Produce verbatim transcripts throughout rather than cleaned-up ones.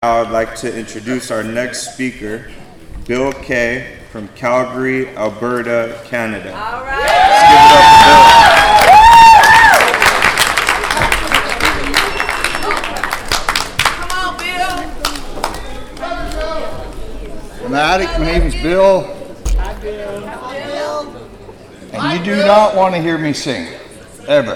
I would like to introduce our next speaker, Bill Kay from Calgary, Alberta, Canada. All right. Let's give it up for Bill. Come on, Bill. I'm Addict. My name is Bill. Hi, Bill. And you do not want to hear me sing, ever.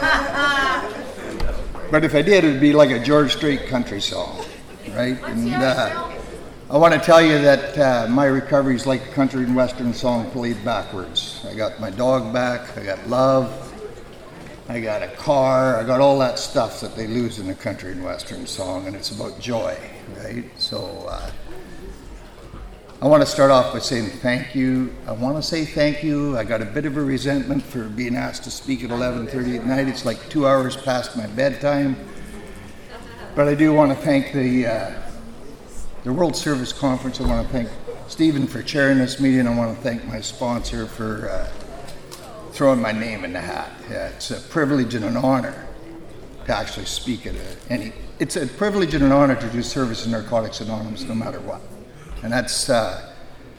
But if I did, it would be like a George Strait country song. Right? And uh, I want to tell you that uh, my recovery is like a country and western song played backwards. I got my dog back, I got love, I got a car, I got all that stuff that they lose in a country and western song, and it's about joy, right? So uh, I want to start off by saying thank you. I want to say thank you. I got a bit of a resentment for being asked to speak at eleven thirty at night. It's like two hours past my bedtime. But I do want to thank the uh, the World Service Conference. I want to thank Stephen for chairing this meeting. I want to thank my sponsor for uh, throwing my name in the hat. Yeah, it's a privilege and an honor to actually speak at a, any. It's a privilege and an honor to do service in Narcotics Anonymous, no matter what. And that's, uh,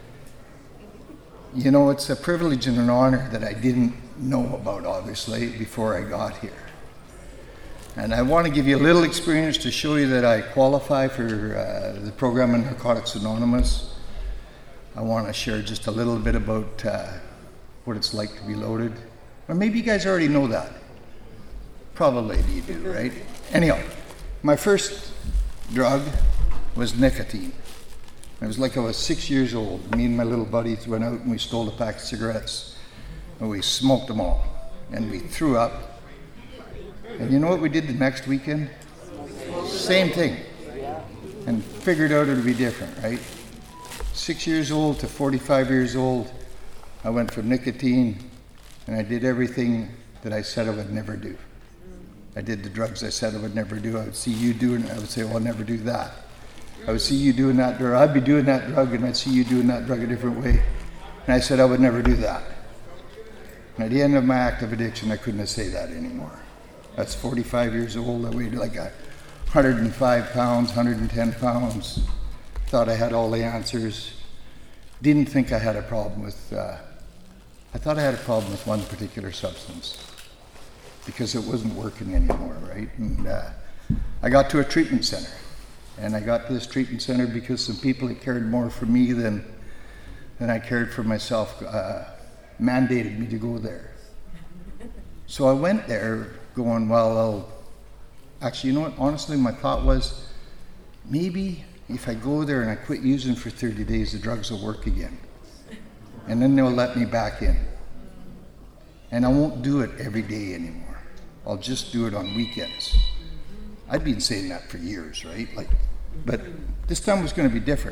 you know, it's a privilege and an honor that I didn't know about, obviously, before I got here. And I want to give you a little experience to show you that I qualify for uh, the program in Narcotics Anonymous. I want to share just a little bit about uh, what it's like to be loaded. Or maybe you guys already know that. Probably you do, right? Anyhow, my first drug was nicotine. It was like I was six years old. Me and my little buddies went out and we stole a pack of cigarettes and we smoked them all. And we threw up. And you know what we did the next weekend? Same thing. And figured out it would be different, right? Six years old to forty-five years old, I went from nicotine and I did everything that I said I would never do. I did the drugs I said I would never do. I would see you doing it, I would say, well, I'll never do that. I would see you doing that drug, I'd be doing that drug and I'd see you doing that drug a different way. And I said I would never do that. And at the end of my active addiction, I couldn't say that anymore. That's forty-five years old. I weighed like a one hundred five pounds, one hundred ten pounds. Thought I had all the answers. Didn't think I had a problem with, uh, I thought I had a problem with one particular substance because it wasn't working anymore, right? And uh, I got to a treatment center. And I got to this treatment center because some people that cared more for me than, than I cared for myself uh, mandated me to go there. So I went there going, well, I'll, actually, you know what, honestly, my thought was, maybe if I go there and I quit using for thirty days, the drugs will work again. And then they'll let me back in. And I won't do it every day anymore. I'll just do it on weekends. I've been saying that for years, right? Like, but this time was going to be different.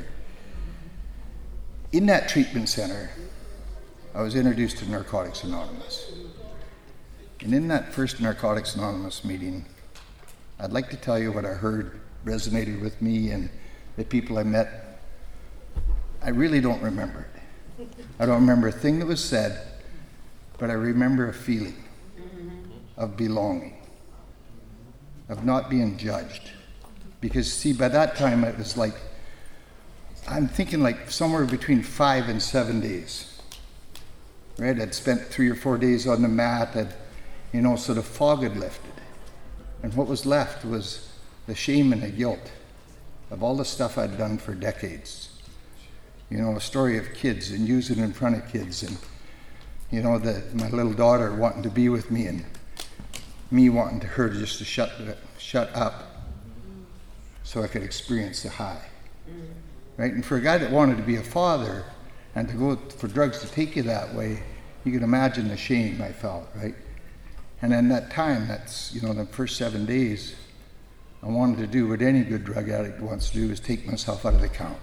In that treatment center, I was introduced to Narcotics Anonymous. And in that first Narcotics Anonymous meeting, I'd like to tell you what I heard resonated with me and the people I met. I really don't remember it. I don't remember a thing that was said, but I remember a feeling of belonging, of not being judged. Because, see, by that time it was like, I'm thinking like somewhere between five and seven days. Right? I'd spent three or four days on the mat. I'd You know, so the fog had lifted. And what was left was the shame and the guilt of all the stuff I'd done for decades. You know, a story of kids and using it in front of kids and, you know, the, my little daughter wanting to be with me and me wanting to her just to shut, shut up so I could experience the high. Right? And for a guy that wanted to be a father and to go for drugs to take you that way, you can imagine the shame I felt, right? And in that time, that's, you know, the first seven days, I wanted to do what any good drug addict wants to do, is take myself out of the count.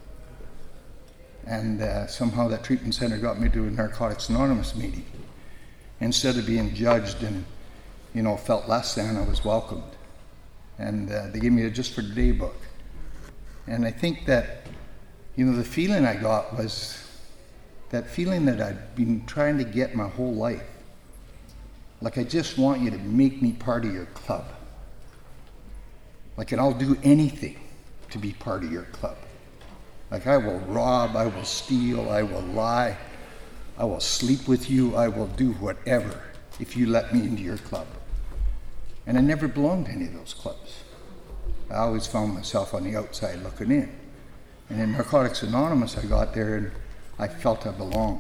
And uh, somehow that treatment center got me to a Narcotics Anonymous meeting. Instead of being judged and, you know, felt less than, I was welcomed. And uh, they gave me a just for today book. And I think that, you know, the feeling I got was that feeling that I'd been trying to get my whole life. Like, I just want you to make me part of your club. Like, and I'll do anything to be part of your club. Like, I will rob, I will steal, I will lie, I will sleep with you, I will do whatever if you let me into your club. And I never belonged to any of those clubs. I always found myself on the outside looking in. And in Narcotics Anonymous, I got there and I felt I belonged.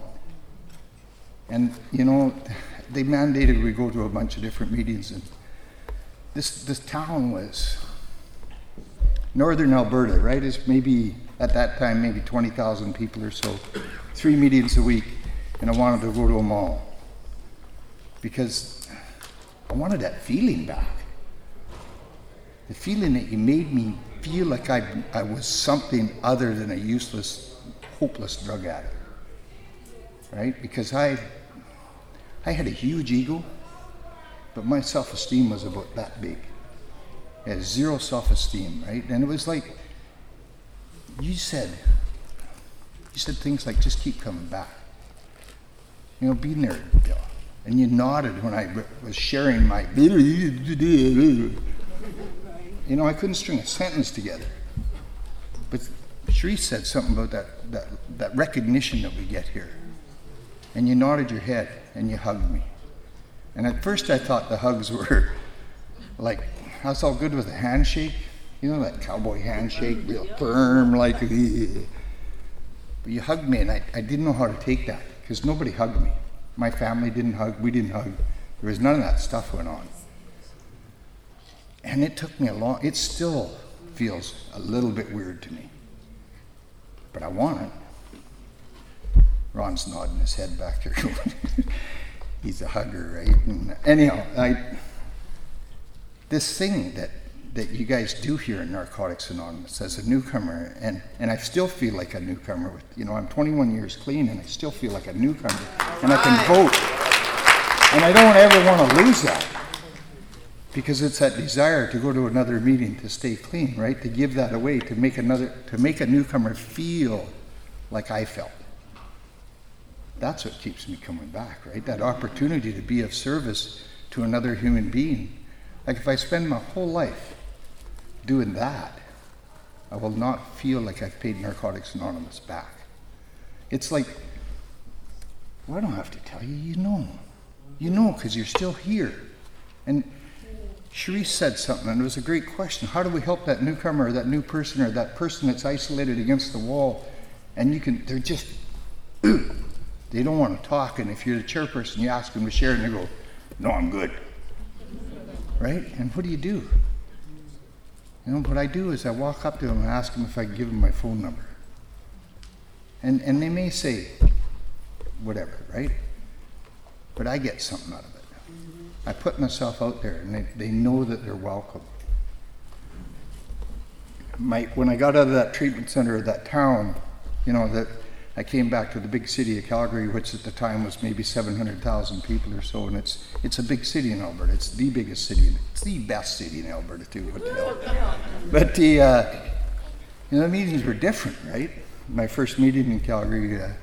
And, you know, they mandated we go to a bunch of different meetings, and this this town was northern Alberta, right? It's maybe, at that time, maybe twenty thousand people or so, three meetings a week, and I wanted to go to them all because I wanted that feeling back. The feeling that you made me feel like I, I was something other than a useless, hopeless drug addict, right? Because I, I had a huge ego, but my self-esteem was about that big. I had zero self-esteem, right? And it was like, you said, you said things like, just keep coming back. You know, being there, Bill. And you nodded when I w- was sharing my, you know, I couldn't string a sentence together. But Cherise said something about that, that, that recognition that we get here. And you nodded your head and you hugged me. And at first I thought the hugs were like, I was all good with a handshake. You know, that cowboy handshake, real firm, like, but you hugged me, and I, I didn't know how to take that, because nobody hugged me. My family didn't hug, we didn't hug. There was none of that stuff went on. And it took me a long, it still feels a little bit weird to me. But I want it. Ron's nodding his head back there. He's a hugger, right? And anyhow, I, this thing that, that you guys do here in Narcotics Anonymous as a newcomer, and, and I still feel like a newcomer. With, you know, I'm twenty-one years clean, and I still feel like a newcomer. And I can vote. And I don't ever want to lose that, because it's that desire to go to another meeting to stay clean, right? To give that away, to make another, to make a newcomer feel like I felt. That's what keeps me coming back, right? That opportunity to be of service to another human being. Like, if I spend my whole life doing that, I will not feel like I've paid Narcotics Anonymous back. It's like, well, I don't have to tell you, you know. You know, because you're still here. And Cherise said something, and it was a great question. How do we help that newcomer, or that new person, or that person that's isolated against the wall? And you can, they're just, they don't want to talk, and if you're the chairperson, you ask them to share, and they go, no, I'm good. Right? And what do you do? You know, what I do is I walk up to them and ask them if I can give them my phone number. And and they may say, whatever, right? But I get something out of it. I put myself out there, and they, they know that they're welcome. My, when I got out of that treatment center of that town, you know, that I came back to the big city of Calgary, which at the time was maybe seven hundred thousand people or so, and it's it's a big city in Alberta. It's the biggest city. It's the best city in Alberta too. What the hell? But the uh, you know, the meetings were different, right? My first meeting in Calgary, uh,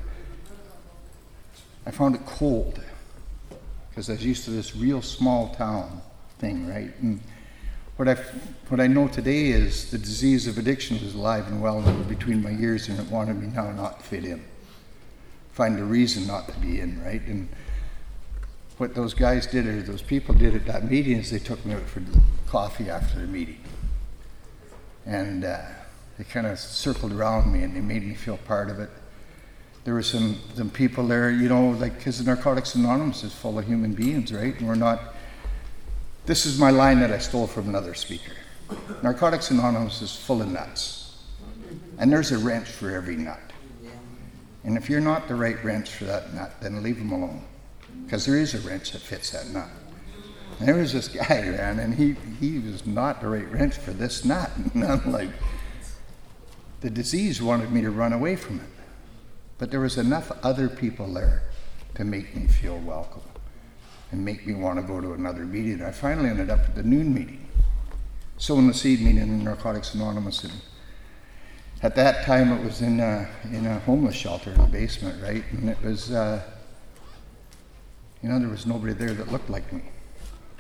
I found it cold because I was used to this real small town thing, right? And what I what I know today is the disease of addiction was alive and well and between my ears, and it wanted me now not to fit in. Find a reason not to be in, right? And what those guys did, or those people did at that meeting, is they took me out for coffee after the meeting. And uh, they kind of circled around me, and they made me feel part of it. There were some, some people there, you know, like, because Narcotics Anonymous is full of human beings, right? And we're not, this is my line that I stole from another speaker. Narcotics Anonymous is full of nuts. And there's a wrench for every nut. And if you're not the right wrench for that nut, then leave them alone. Because there is a wrench that fits that nut. And there was this guy, man, and he, he was not the right wrench for this nut. And I'm like, the disease wanted me to run away from it. But there was enough other people there to make me feel welcome and make me want to go to another meeting. I finally ended up at the noon meeting, sowing the seed meeting in Narcotics Anonymous. And at that time, it was in a, in a homeless shelter in the basement, right? And it was, uh, you know, there was nobody there that looked like me.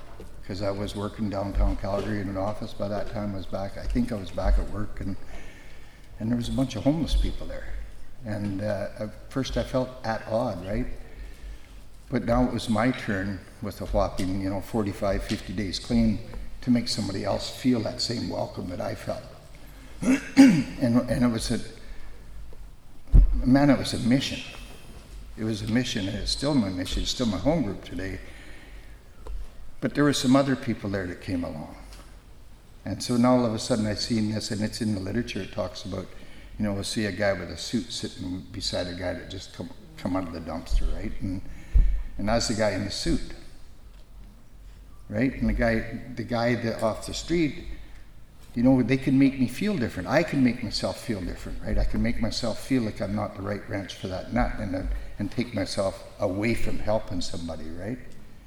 because I was working downtown Calgary in an office by that time. I was back, I think I was back at work, and and there was a bunch of homeless people there. And uh, at first I felt at odd, right? But now it was my turn with a whopping, you know, forty-five, fifty days clean to make somebody else feel that same welcome that I felt. and and it was a, man, it was a mission. It was a mission, and it's still my mission. It's still my home group today. But there were some other people there that came along. And so now all of a sudden I seen this, and it's in the literature. It talks about, you know, we'll see a guy with a suit sitting beside a guy that just come, come out of the dumpster, right? And and that's the guy in the suit, right? And the guy, the guy that off the street, you know, they can make me feel different. I can make myself feel different, right? I can make myself feel like I'm not the right wrench for that nut, and uh, and take myself away from helping somebody, right?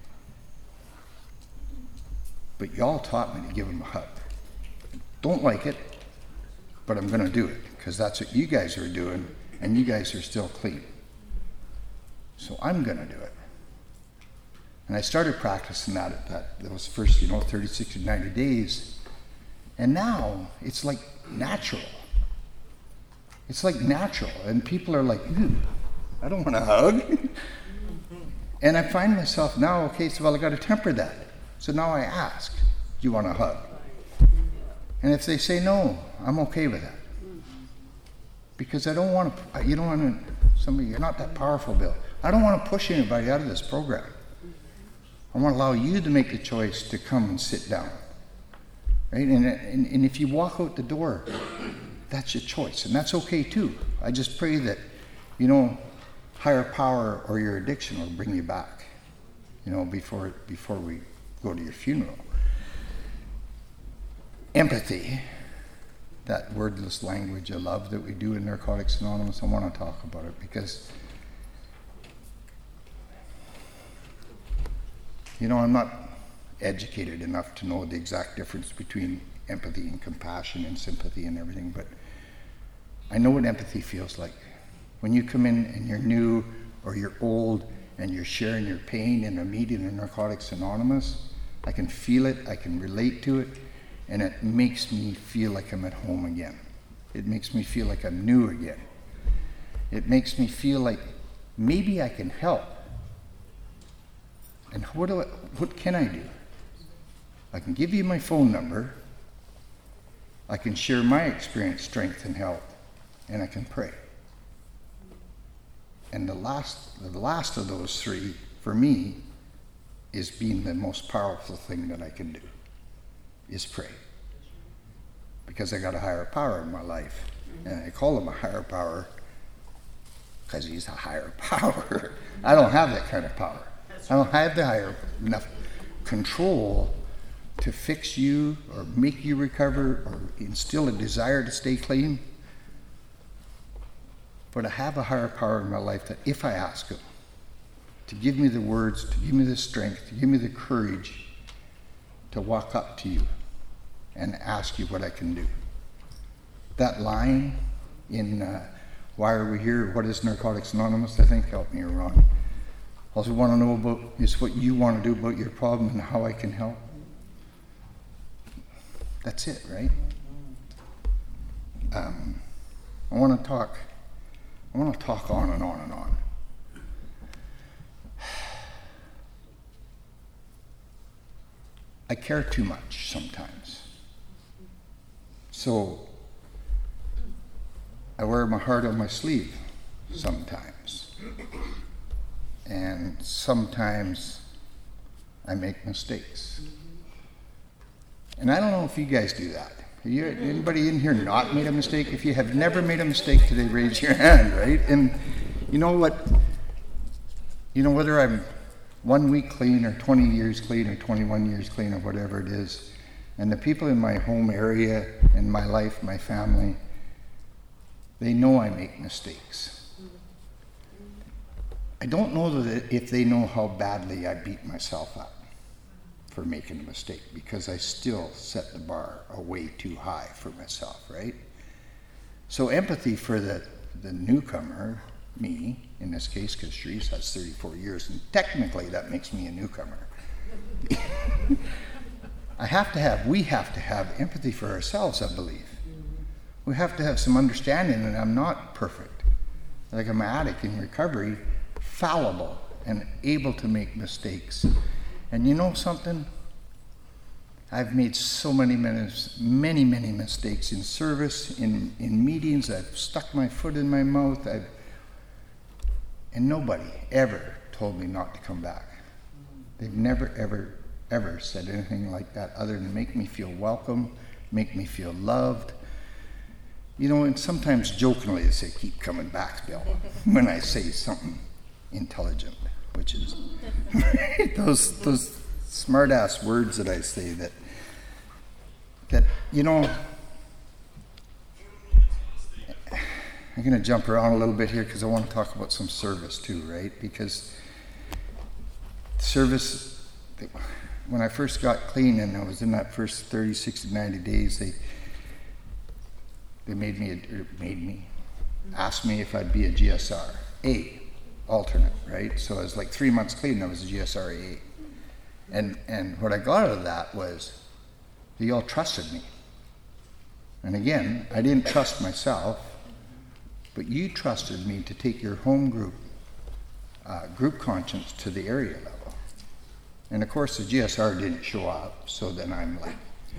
But y'all taught me to give him a hug. Don't like it, but I'm going to do it because that's what you guys are doing, and you guys are still clean. So I'm going to do it. And I started practicing that at that those first, you know, thirty, sixty, ninety days. And now it's like natural. It's like natural. And people are like, ooh, I don't want a hug. And I find myself now, okay, so well, I got to temper that. So now I ask, do you want a hug? And if they say no, I'm okay with that. Because I don't want to, you don't want to, somebody, you're not that powerful, Bill. I don't want to push anybody out of this program. I want to allow you to make the choice to come and sit down. Right? And, and, and if you walk out the door, that's your choice. And that's okay too. I just pray that, you know, higher power or your addiction will bring you back, you know, before before we go to your funeral. Empathy, that wordless language of love that we do in Narcotics Anonymous, I want to talk about it because, you know, I'm not educated enough to know the exact difference between empathy and compassion and sympathy and everything, but I know what empathy feels like. When you come in and you're new or you're old and you're sharing your pain in a meeting in Narcotics Anonymous, I can feel it, I can relate to it, and it makes me feel like I'm at home again. It makes me feel like I'm new again. It makes me feel like maybe I can help. And what do I, what can I do? I can give you my phone number, I can share my experience, strength, and help, and I can pray. And the last, the last of those three, for me, is being the most powerful thing that I can do, is pray. Because I got a higher power in my life. And I call him a higher power because he's a higher power. I don't have that kind of power. I don't have the higher enough control to fix you or make you recover or instill a desire to stay clean. But I have a higher power in my life that if I ask him to give me the words, to give me the strength, to give me the courage to walk up to you and ask you what I can do. That line in uh, Why Are We Here? What is Narcotics Anonymous? I think, help me or wrong. All I want to know about is what you want to do about your problem and how I can help. That's it, right? Um, I want to talk. I want to talk on and on and on. I care too much sometimes. So I wear my heart on my sleeve sometimes. And sometimes I make mistakes. And I don't know if you guys do that. You, anybody in here not made a mistake? If you have never made a mistake today, raise your hand, right? And you know what? You know, whether I'm one week clean or twenty years clean or twenty-one years clean or whatever it is, and the people in my home area, in my life, my family, they know I make mistakes. I don't know that if they know how badly I beat myself up for making a mistake, because I still set the bar a way too high for myself, right? So empathy for the, the newcomer, me, in this case, because Sharice has thirty-four years, and technically that makes me a newcomer. I have to have, we have to have empathy for ourselves, I believe. We have to have some understanding that I'm not perfect. Like I'm an addict in recovery, fallible and able to make mistakes. And you know something? I've made so many, many, many, many mistakes in service, in, in meetings. I've stuck my foot in my mouth. I've, and nobody ever told me not to come back. They've never, ever, ever said anything like that other than make me feel welcome, make me feel loved. You know, and sometimes jokingly they say, keep coming back, Bill, when I say something intelligent, which is those those smart-ass words that I say that, that you know, I'm going to jump around a little bit here because I want to talk about some service too, right? Because service, when I first got clean and I was in that first thirty, sixty, ninety days, they they made me, or made me, asked me if I'd be a G S R A alternate, right? So I was like three months clean, I was a G S R A. And, and what I got out of that was they all trusted me. And again, I didn't trust myself, but you trusted me to take your home group, uh, group conscience to the area level. And of course the G S R didn't show up, so then I'm like,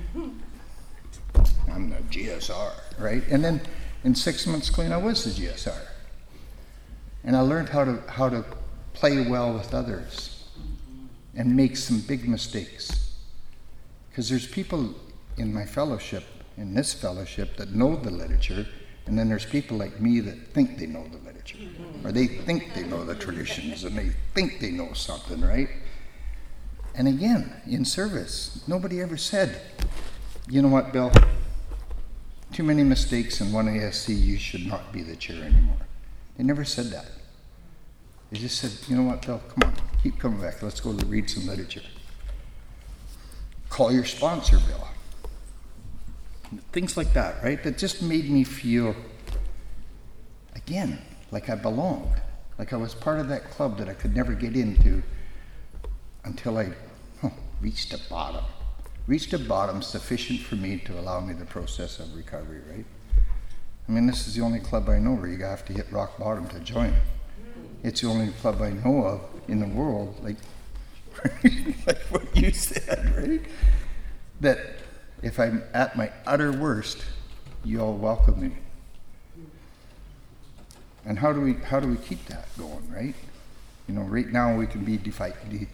I'm the G S R, right? And then in six months clean, I was the G S R. And I learned how to how to play well with others and make some big mistakes. Because there's people in my fellowship, in this fellowship, that know the literature, and then there's people like me that think they know the literature. Or they think they know the traditions, and they think they know something, right? And again, in service, nobody ever said, you know what, Bill? Too many mistakes in one A S C, you should not be the chair anymore. They never said that. They just said, you know what, Bill, come on, keep coming back. Let's go read some literature. Call your sponsor, Bill. Things like that, right? That just made me feel, again, like I belonged. Like I was part of that club that I could never get into until I huh, reached a bottom. Reached a bottom sufficient for me to allow me the process of recovery, right? I mean, this is the only club I know where you have to hit rock bottom to join. It's the only club I know of in the world, like, like what you said, right? That if I'm at my utter worst, you all welcome me. And how do we how do we keep that going, right? You know, right now we can be divided.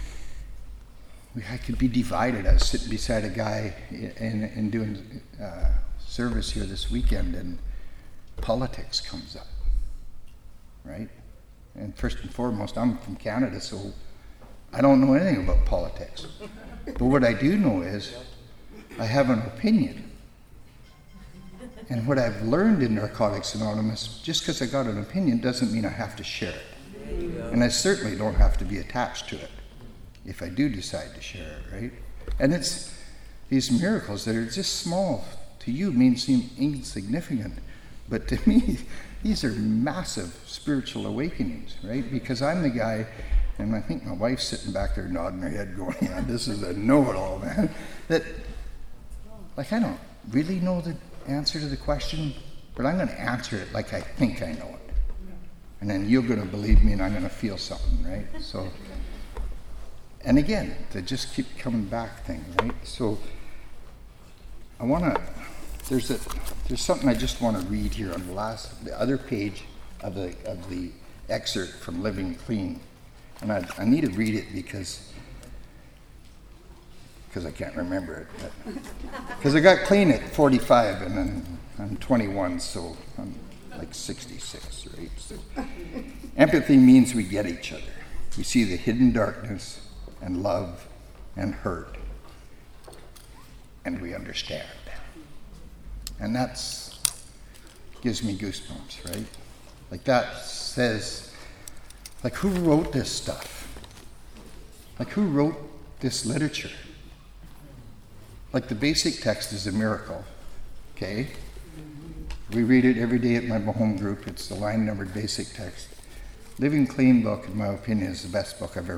I could be divided. I was sitting beside a guy and, and doing uh, service here this weekend, and politics comes up, right? And first and foremost, I'm from Canada, so I don't know anything about politics. But what I do know is I have an opinion. And what I've learned in Narcotics Anonymous, just because I got an opinion doesn't mean I have to share it. And I certainly don't have to be attached to it if I do decide to share it, right? And it's these miracles that are just small to you, may seem insignificant, but to me, these are massive spiritual awakenings, right? Because I'm the guy, and I think my wife's sitting back there nodding her head going, yeah, this is a know-it-all, man. That, like, I don't really know the answer to the question, but I'm going to answer it like I think I know it. And then you're going to believe me, and I'm going to feel something, right? So, and again, the just keep coming back thing, right? So I want to, there's a, there's something I just want to read here on the last, the other page of the of the excerpt from Living Clean. And I, I need to read it because because I can't remember it. Because I got clean at forty-five, and then I'm twenty-one, so I'm like sixty-six, right? So empathy means we get each other. We see the hidden darkness and love and hurt, and we understand. And that's gives me goosebumps, right? Like that says, like who wrote this stuff? Like who wrote this literature? Like the basic text is a miracle, okay? We read it every day at my home group. It's the line-numbered basic text. Living Clean book, in my opinion, is the best book I've ever read.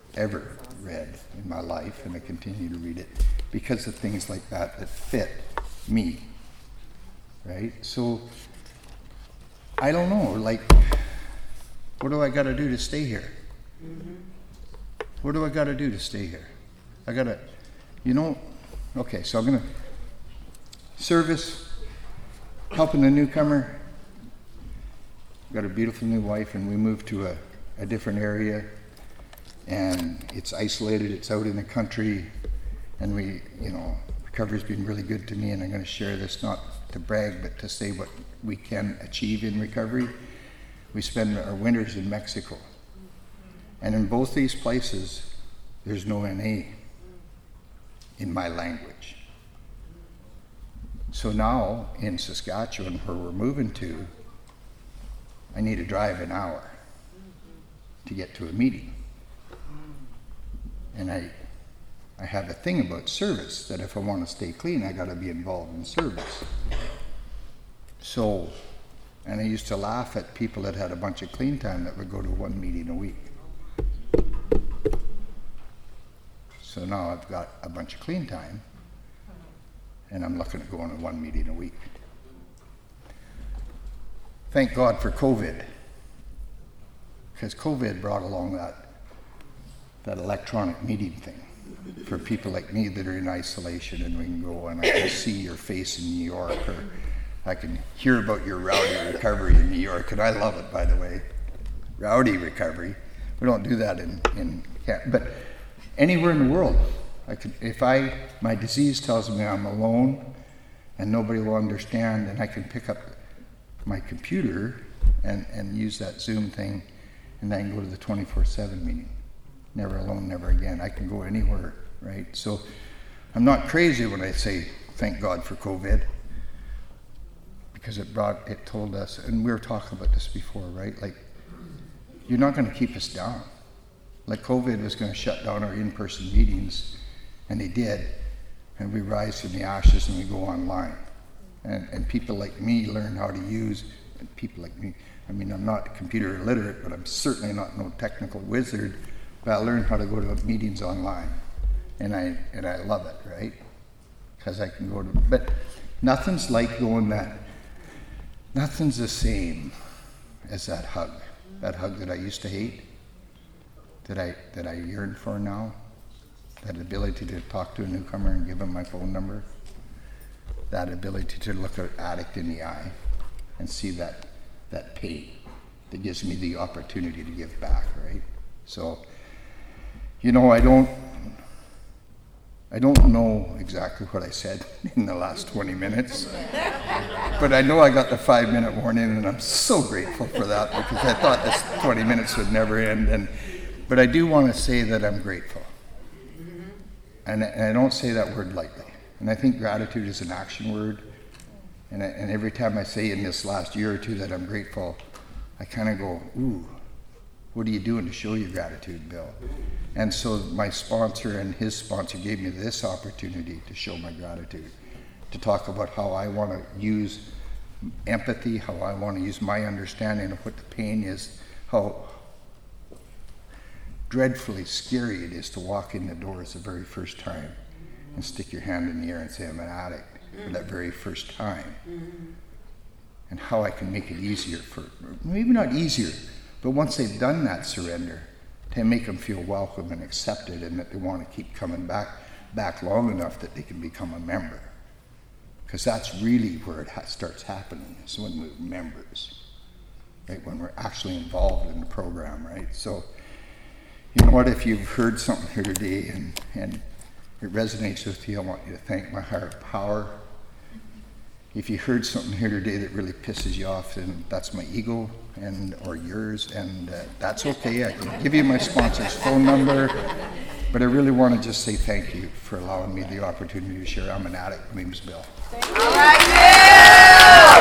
ever read in my life, and I continue to read it because of things like that that fit me, right? So I don't know, like, what do I got to do to stay here? Mm-hmm. What do I got to do to stay here? I got to, you know, okay, so I'm going to service, helping a newcomer. Got a beautiful new wife, and we moved to a, a different area, and it's isolated, it's out in the country, and we, you know, recovery's been really good to me, and I'm going to share this not to brag, but to say what we can achieve in recovery. We spend our winters in Mexico, and in both these places, there's no N A in my language. So now, in Saskatchewan, where we're moving to, I need to drive an hour to get to a meeting. And I I have a thing about service, that if I want to stay clean, I got to be involved in service. So, and I used to laugh at people that had a bunch of clean time that would go to one meeting a week. So now I've got a bunch of clean time, and I'm looking at going to one meeting a week. Thank God for COVID, because COVID brought along that that electronic meeting thing for people like me that are in isolation, and we can go and I can see your face in New York, or I can hear about your rowdy recovery in New York, and I love it, by the way. Rowdy recovery. We don't do that in, in but anywhere in the world. I could, if I, my disease tells me I'm alone and nobody will understand, and I can pick up my computer and, and use that Zoom thing, and then go to the twenty-four seven meeting. Never alone, never again. I can go anywhere, right? So I'm not crazy when I say thank God for COVID, because it brought, it told us, and we were talking about this before, right? Like, you're not going to keep us down. Like, COVID was going to shut down our in-person meetings, and they did, and we rise from the ashes and we go online. And, and people like me learn how to use, and people like me, I mean, I'm not computer illiterate, but I'm certainly not no technical wizard, but I learned how to go to meetings online, and I and I love it, right? Because I can go to, but nothing's like going that, nothing's the same as that hug, that hug that I used to hate, that I that I yearn for now, that ability to talk to a newcomer and give them my phone number, that ability to look an addict in the eye and see that that pain that gives me the opportunity to give back, right? So, you know, I don't I don't know exactly what I said in the last twenty minutes, but I know I got the five minute warning, and I'm so grateful for that, because I thought this twenty minutes would never end. And but I do want to say that I'm grateful, and, and I don't say that word lightly. And I think gratitude is an action word, and, I, and every time I say in this last year or two that I'm grateful, I kind of go, ooh, what are you doing to show your gratitude, Bill? And so my sponsor and his sponsor gave me this opportunity to show my gratitude, to talk about how I want to use empathy, how I want to use my understanding of what the pain is, how dreadfully scary it is to walk in the doors the very first time and stick your hand in the air and say I'm an addict for that very first time. And how I can make it easier for, maybe not easier, but once they've done that surrender, to make them feel welcome and accepted, and that they want to keep coming back back long enough that they can become a member. Because that's really where it ha- starts happening, is when we're members, right? When we're actually involved in the program, right? So, you know what, if you've heard something here today and, and it resonates with you, I want you to thank my higher power. If you heard something here today that really pisses you off, then that's my ego and or yours, and uh, that's okay. I can give you my sponsor's phone number, but I really want to just say thank you for allowing me the opportunity to share. I'm an addict. My name's Bill. All right, Bill!